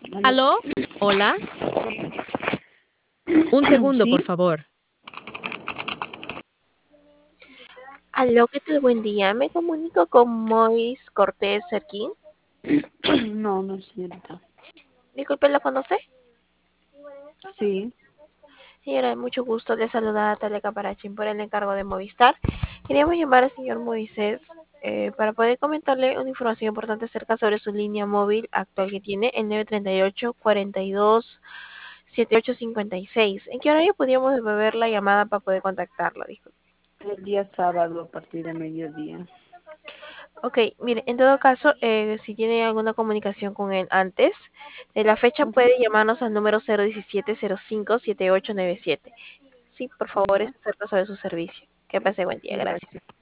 ¿Aló? ¿Aló? Hola. Un segundo, por Sí, favor. Aló, ¿qué tal? Buen día. Me comunico con Mois Cortés Serquín. no, no, señorita. Disculpe, ¿lo conoce? Sí, Señora, mucho gusto. Le saluda Talia Caparachín por el encargo de Movistar. Queríamos llamar al señor Moisés para poder comentarle una información importante acerca sobre su línea móvil actual que tiene, el 938-42-7856. ¿En qué horario podríamos devolver la llamada para poder contactarlo? Disculpe. el día sábado a partir de mediodía. Ok, mire, en todo caso, si tiene alguna comunicación con él antes de la fecha, Ujú. puede llamarnos al número 017-05-7897. Sí, por favor, es Ya, acerca sobre su servicio. Que pase buen día, gracias. gracias.